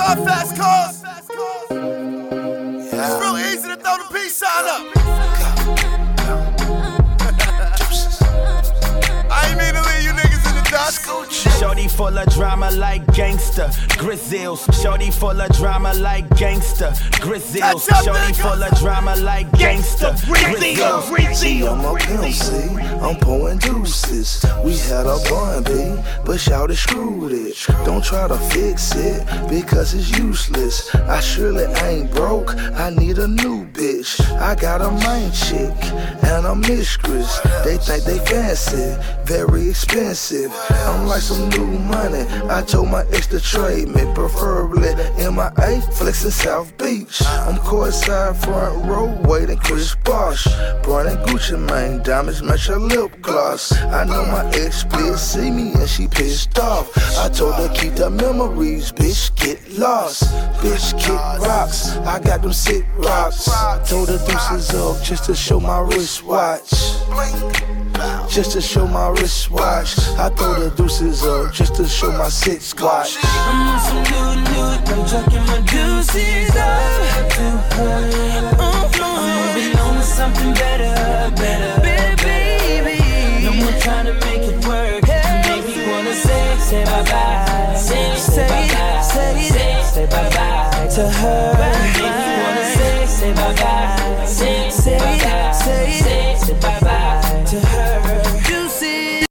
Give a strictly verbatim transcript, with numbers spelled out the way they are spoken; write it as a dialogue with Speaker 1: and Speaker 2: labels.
Speaker 1: all fast cars. It's real easy to throw the peace sign up. I ain't mean to leave you niggas in the dust.
Speaker 2: Shorty full of drama like gangster, Grizzles. Shorty full of drama like gangster, Grizzles. Shorty full of drama like gangster, Grizzles.
Speaker 3: I'm a pimp, see, I'm pouring deuces. We had a bun, B, but shawty screwed it. Don't try to fix it, because it's useless. I surely ain't broke, I need a new bitch. I got a main chick and a mistress. They think they fancy, very expensive. I'm like some new money. I told my ex to trade me, preferably M I A, flexing South Beach. I'm courtside front row, waiting Chris Bosh. Burning Gucci Mane, diamonds match her lip gloss. I know my ex bitch see me and she pissed off. I told her keep the memories, bitch, get lost. Bitch, kick rocks, I got them sick rocks. Told her deuces up just to show my wristwatch. Just to show my wristwatch. I throw the deuces up just to show my sit squat.
Speaker 4: I'm on some new, new, I'm chucking my deuces up to her. I'm moving on to something better, better, better, baby. No more trying to make it work. Make me wanna say, say bye bye, say, say bye bye, say, say bye bye to her. Make me wanna say, say bye bye, say.